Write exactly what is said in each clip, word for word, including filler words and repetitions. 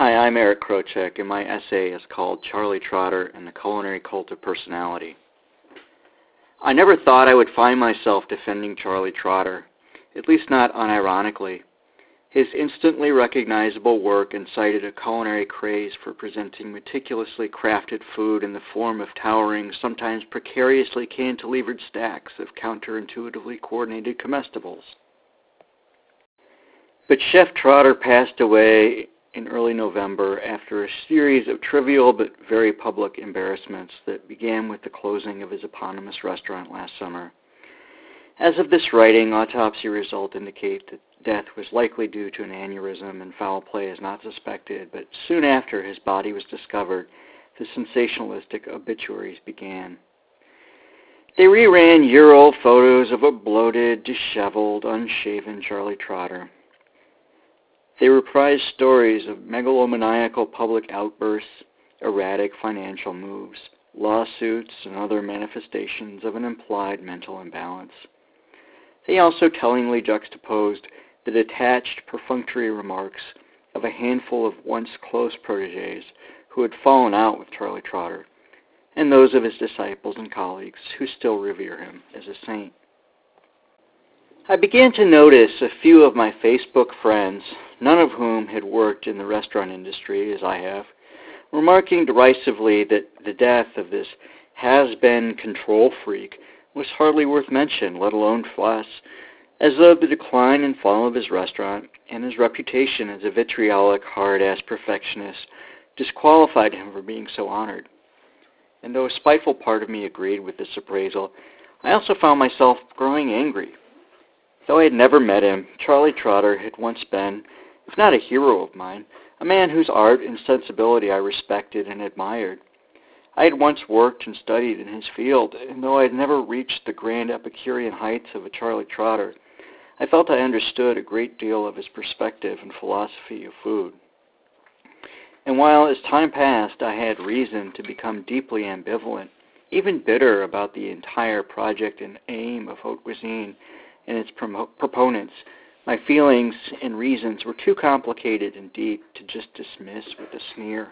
Hi, I'm Eric Krochek, and my essay is called Charlie Trotter and the Culinary Cult of Personality. I never thought I would find myself defending Charlie Trotter, at least not unironically. His instantly recognizable work incited a culinary craze for presenting meticulously crafted food in the form of towering, sometimes precariously cantilevered stacks of counterintuitively coordinated comestibles. But Chef Trotter passed away in early November after a series of trivial but very public embarrassments that began with the closing of his eponymous restaurant last summer. As of this writing, autopsy results indicate that death was likely due to an aneurysm and foul play is not suspected, but soon after his body was discovered, the sensationalistic obituaries began. They reran year-old photos of a bloated, disheveled, unshaven Charlie Trotter. They reprised stories of megalomaniacal public outbursts, erratic financial moves, lawsuits, and other manifestations of an implied mental imbalance. They also tellingly juxtaposed the detached, perfunctory remarks of a handful of once close protégés who had fallen out with Charlie Trotter, and those of his disciples and colleagues who still revere him as a saint. I began to notice a few of my Facebook friends, none of whom had worked in the restaurant industry as I have, remarking derisively that the death of this has-been control freak was hardly worth mention, let alone fuss, as though the decline and fall of his restaurant and his reputation as a vitriolic, hard-ass perfectionist disqualified him from being so honored. And though a spiteful part of me agreed with this appraisal, I also found myself growing angry. Though I had never met him, Charlie Trotter had once been, if not a hero of mine, a man whose art and sensibility I respected and admired. I had once worked and studied in his field, and though I had never reached the grand Epicurean heights of a Charlie Trotter, I felt I understood a great deal of his perspective and philosophy of food. And while as time passed I had reason to become deeply ambivalent, even bitter about the entire project and aim of haute cuisine and its prom- proponents, my feelings and reasons were too complicated and deep to just dismiss with a sneer.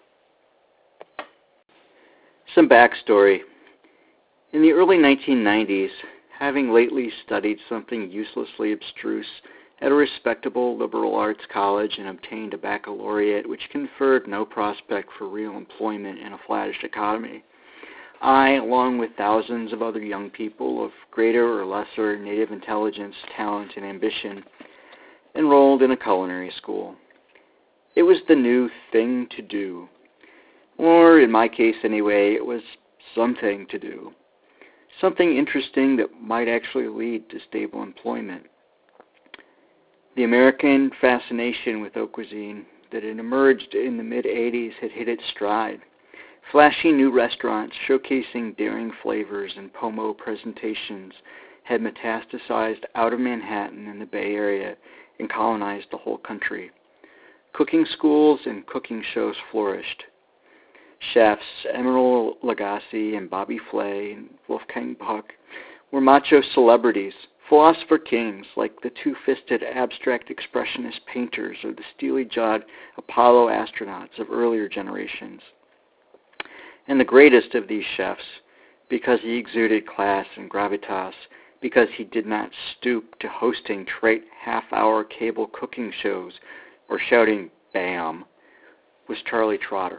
Some backstory. In the early nineteen nineties, having lately studied something uselessly abstruse at a respectable liberal arts college and obtained a baccalaureate which conferred no prospect for real employment in a flattish economy, I, along with thousands of other young people of greater or lesser native intelligence, talent, and ambition, enrolled in a culinary school. It was the new thing to do. Or, in my case anyway, it was something to do. Something interesting that might actually lead to stable employment. The American fascination with haute cuisine that had emerged in the mid-eighties had hit its stride. Flashy new restaurants showcasing daring flavors and pomo presentations had metastasized out of Manhattan and the Bay Area and colonized the whole country. Cooking schools and cooking shows flourished. Chefs Emeril Lagasse and Bobby Flay and Wolfgang Puck were macho celebrities, philosopher kings like the two-fisted abstract expressionist painters or the steely-jawed Apollo astronauts of earlier generations. And the greatest of these chefs, because he exuded class and gravitas, because he did not stoop to hosting trite half-hour cable cooking shows or shouting "BAM!" was Charlie Trotter.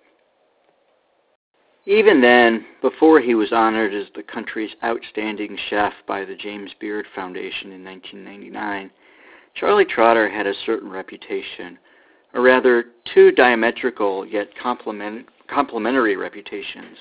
Even then, before he was honored as the country's outstanding chef by the James Beard Foundation in nineteen ninety-nine, Charlie Trotter had a certain reputation, or rather two diametrical yet complement, complementary reputations.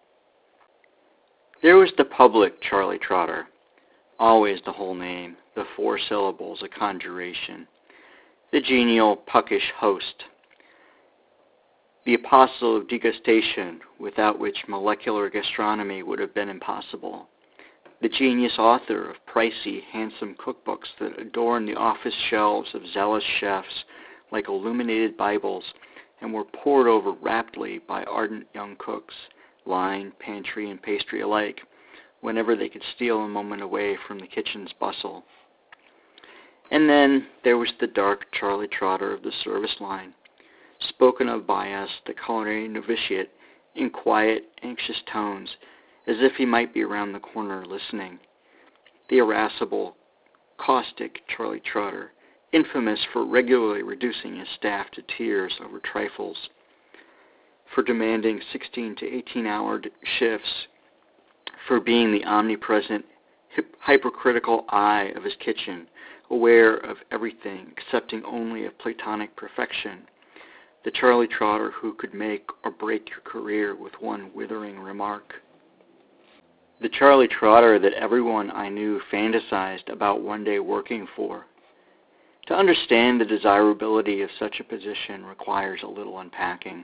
There was the public Charlie Trotter, always the whole name, the four syllables, a conjuration, the genial, puckish host, the apostle of degustation, without which molecular gastronomy would have been impossible, the genius author of pricey, handsome cookbooks that adorn the office shelves of zealous chefs like illuminated Bibles and were pored over raptly by ardent young cooks, line, pantry, and pastry alike, whenever they could steal a moment away from the kitchen's bustle. And then there was the dark Charlie Trotter of the service line, spoken of by us, the culinary novitiate, in quiet, anxious tones, as if he might be around the corner listening. The irascible, caustic Charlie Trotter, infamous for regularly reducing his staff to tears over trifles, for demanding sixteen to eighteen-hour shifts, for being the omnipresent, hypercritical eye of his kitchen, aware of everything, accepting only of platonic perfection, the Charlie Trotter who could make or break your career with one withering remark. The Charlie Trotter that everyone I knew fantasized about one day working for. To understand the desirability of such a position requires a little unpacking.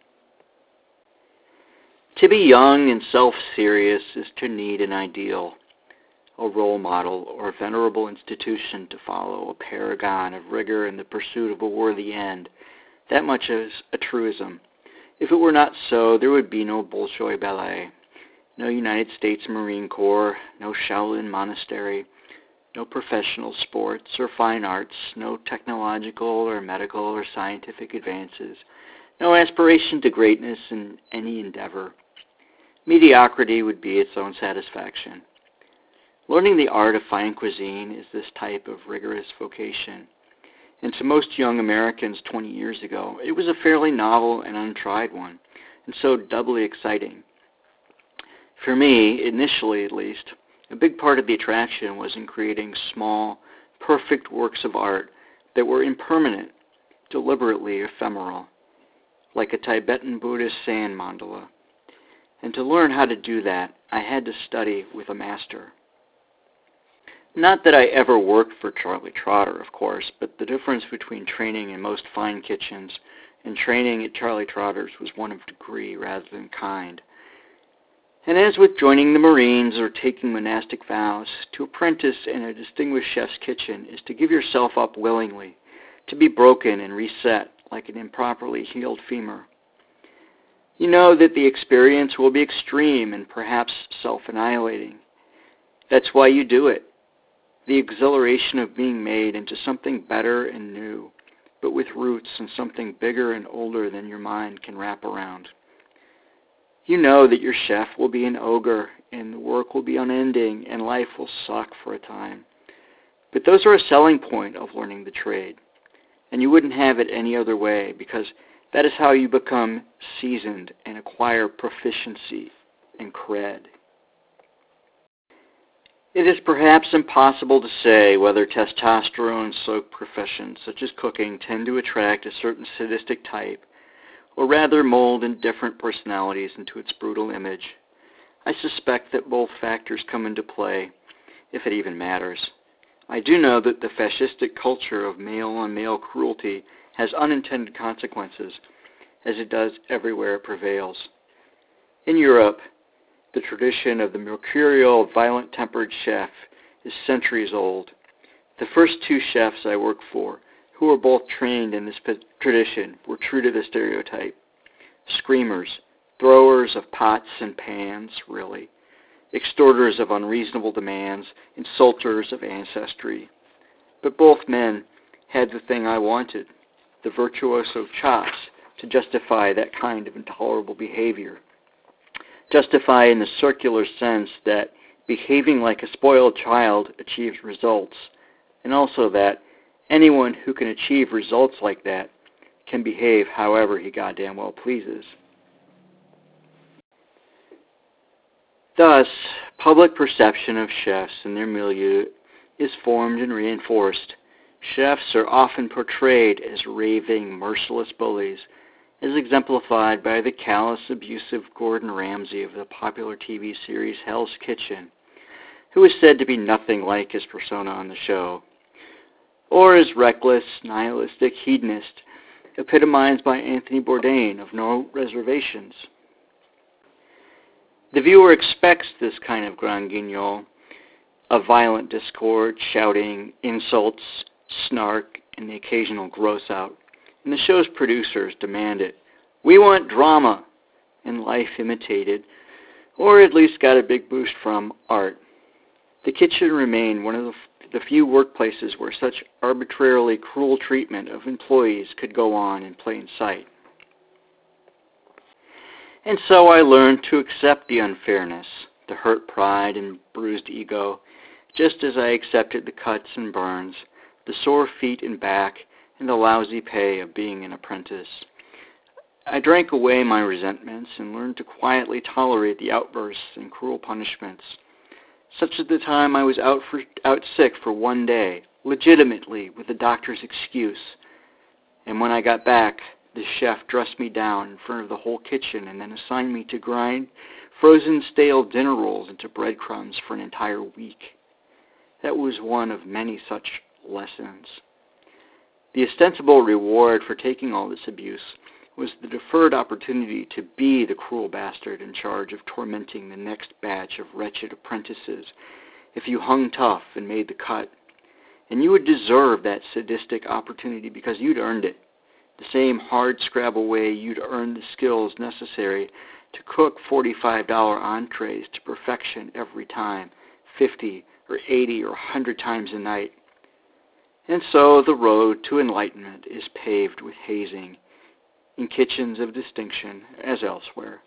To be young and self-serious is to need an ideal, a role model, or a venerable institution to follow, a paragon of rigor in the pursuit of a worthy end. That much is a truism. If it were not so, there would be no Bolshoi Ballet, no United States Marine Corps, no Shaolin Monastery, no professional sports or fine arts, no technological or medical or scientific advances, no aspiration to greatness in any endeavor. Mediocrity would be its own satisfaction. Learning the art of fine cuisine is this type of rigorous vocation. And to most young Americans twenty years ago, it was a fairly novel and untried one, and so doubly exciting. For me, initially at least, a big part of the attraction was in creating small, perfect works of art that were impermanent, deliberately ephemeral, like a Tibetan Buddhist sand mandala. And to learn how to do that, I had to study with a master. Not that I ever worked for Charlie Trotter, of course, but the difference between training in most fine kitchens and training at Charlie Trotter's was one of degree rather than kind. And as with joining the Marines or taking monastic vows, to apprentice in a distinguished chef's kitchen is to give yourself up willingly, to be broken and reset like an improperly healed femur. You know that the experience will be extreme and perhaps self-annihilating. That's why you do it. The exhilaration of being made into something better and new, but with roots in something bigger and older than your mind can wrap around. You know that your chef will be an ogre, and the work will be unending, and life will suck for a time. But those are a selling point of learning the trade, and you wouldn't have it any other way, because that is how you become seasoned and acquire proficiency and cred. It is perhaps impossible to say whether testosterone-soaked professions such as cooking tend to attract a certain sadistic type, or rather mold indifferent personalities into its brutal image. I suspect that both factors come into play, if it even matters. I do know that the fascistic culture of male-on-male cruelty has unintended consequences, as it does everywhere it prevails. In Europe, the tradition of the mercurial, violent-tempered chef is centuries old. The first two chefs I worked for, who were both trained in this tradition, were true to the stereotype. Screamers, throwers of pots and pans, really. Extorters of unreasonable demands, insulters of ancestry. But both men had the thing I wanted, the virtuoso chops, to justify that kind of intolerable behavior. Justify in the circular sense that behaving like a spoiled child achieves results, and also that anyone who can achieve results like that can behave however he goddamn well pleases. Thus, public perception of chefs and their milieu is formed and reinforced. Chefs are often portrayed as raving, merciless bullies, as exemplified by the callous, abusive Gordon Ramsay of the popular T V series Hell's Kitchen, who is said to be nothing like his persona on the show, or as reckless, nihilistic hedonist, epitomized by Anthony Bourdain of No Reservations. The viewer expects this kind of grand guignol, of violent discord, shouting, insults, snark, and the occasional gross-out. And the show's producers demand it. We want drama, and life imitated, or at least got a big boost from art. The kitchen remained one of the, the few workplaces where such arbitrarily cruel treatment of employees could go on in plain sight. And so I learned to accept the unfairness, the hurt pride and bruised ego, just as I accepted the cuts and burns, the sore feet and back, and the lousy pay of being an apprentice. I drank away my resentments and learned to quietly tolerate the outbursts and cruel punishments, such as the time I was out for out sick for one day, legitimately with a doctor's excuse, and when I got back, the chef dressed me down in front of the whole kitchen and then assigned me to grind frozen stale dinner rolls into breadcrumbs for an entire week. That was one of many such lessons. The ostensible reward for taking all this abuse was the deferred opportunity to be the cruel bastard in charge of tormenting the next batch of wretched apprentices if you hung tough and made the cut. And you would deserve that sadistic opportunity because you'd earned it, the same hard-scrabble way you'd earned the skills necessary to cook forty-five dollar entrees to perfection every time, fifty or eighty or one hundred times a night. And so the road to enlightenment is paved with hazing, in kitchens of distinction as elsewhere.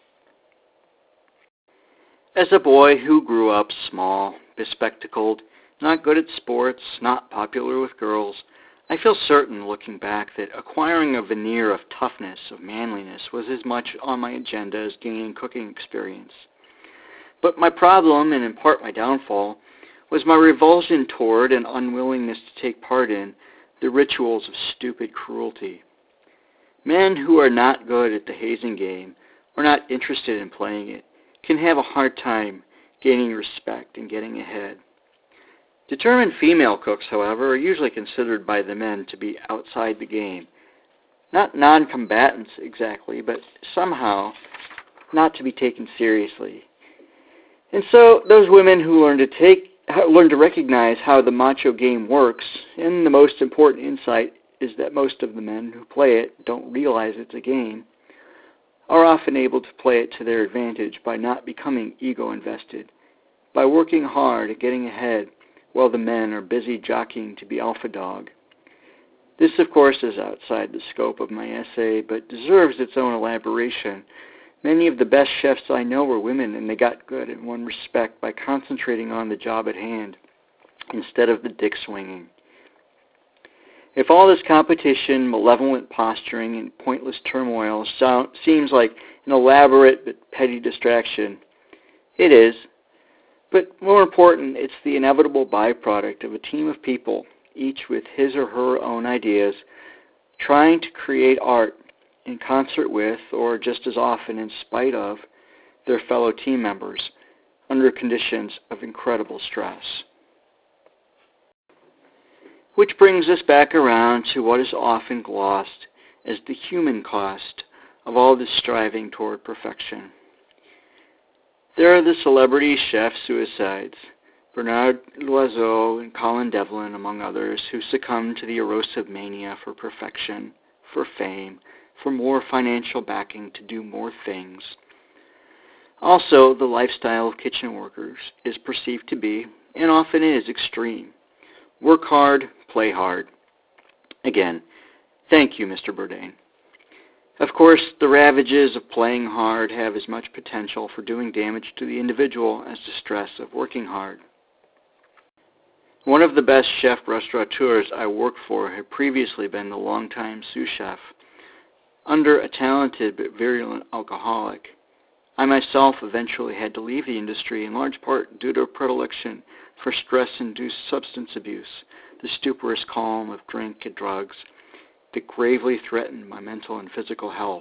As a boy who grew up small, bespectacled, not good at sports, not popular with girls, I feel certain, looking back, that acquiring a veneer of toughness, of manliness, was as much on my agenda as gaining cooking experience. But my problem, and in part my downfall, was my revulsion toward and unwillingness to take part in the rituals of stupid cruelty. Men who are not good at the hazing game, or not interested in playing it, can have a hard time gaining respect and getting ahead. Determined female cooks, however, are usually considered by the men to be outside the game. Not non-combatants exactly, but somehow not to be taken seriously. And so those women who learn to take, learn to recognize how the macho game works, and the most important insight is that most of the men who play it don't realize it's a game, are often able to play it to their advantage by not becoming ego-invested, by working hard at getting ahead while the men are busy jockeying to be alpha dog. This, of course, is outside the scope of my essay, but deserves its own elaboration. Many of the best chefs I know were women, and they got good in one respect by concentrating on the job at hand instead of the dick swinging. If all this competition, malevolent posturing, and pointless turmoil sound, seems like an elaborate but petty distraction, it is. But more important, it's the inevitable byproduct of a team of people, each with his or her own ideas, trying to create art in concert with, or just as often in spite of, their fellow team members, under conditions of incredible stress. Which brings us back around to what is often glossed as the human cost of all this striving toward perfection. There are the celebrity chef suicides, Bernard Loiseau and Colin Devlin, among others, who succumbed to the erosive mania for perfection, for fame, for more financial backing to do more things. Also, the lifestyle of kitchen workers is perceived to be, and often is, extreme. Work hard, play hard. Again, thank you, Mister Bourdain. Of course, the ravages of playing hard have as much potential for doing damage to the individual as the stress of working hard. One of the best chef restaurateurs I worked for had previously been the longtime sous chef. Under a talented but virulent alcoholic, I myself eventually had to leave the industry in large part due to a predilection for stress-induced substance abuse, the stuporous calm of drink and drugs that gravely threatened my mental and physical health.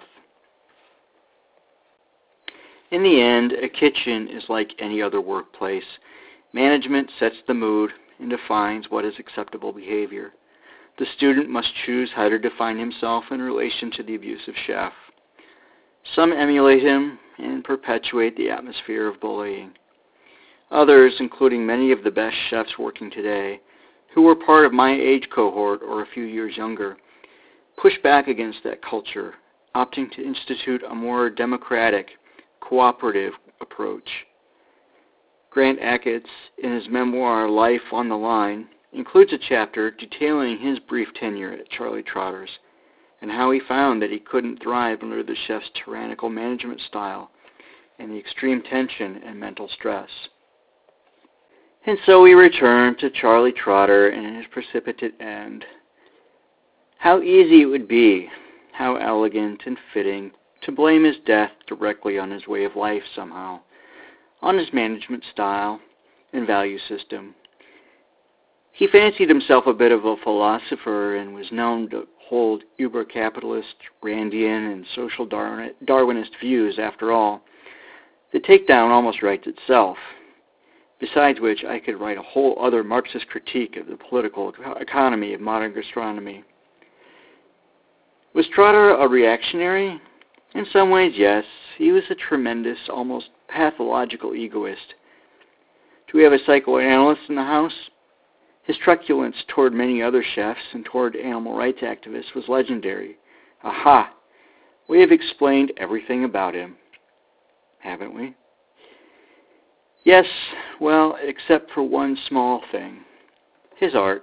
In the end, a kitchen is like any other workplace. Management sets the mood and defines what is acceptable behavior. The student must choose how to define himself in relation to the abusive chef. Some emulate him and perpetuate the atmosphere of bullying. Others, including many of the best chefs working today, who were part of my age cohort or a few years younger, push back against that culture, opting to institute a more democratic, cooperative approach. Grant Achatz, in his memoir Life on the Line, includes a chapter detailing his brief tenure at Charlie Trotter's and how he found that he couldn't thrive under the chef's tyrannical management style and the extreme tension and mental stress. And so we return to Charlie Trotter and his precipitate end. How easy it would be, how elegant and fitting, to blame his death directly on his way of life somehow, on his management style and value system. He fancied himself a bit of a philosopher and was known to hold uber-capitalist, Randian, and social Darwinist views, after all. The takedown almost writes itself, besides which I could write a whole other Marxist critique of the political economy of modern gastronomy. Was Trotter a reactionary? In some ways, yes. He was a tremendous, almost pathological egoist. Do we have a psychoanalyst in the house? His truculence toward many other chefs and toward animal rights activists was legendary. Aha! We have explained everything about him, haven't we? Yes, well, except for one small thing. His art.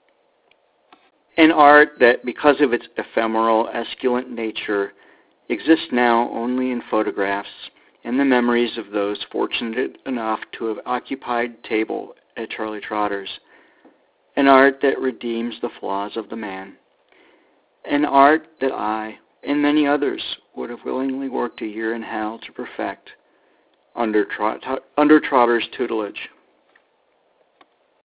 An art that, because of its ephemeral, esculent nature, exists now only in photographs and the memories of those fortunate enough to have occupied table at Charlie Trotter's. An art that redeems the flaws of the man. An art that I, and many others, would have willingly worked a year in hell to perfect under, Trot- under Trotter's tutelage.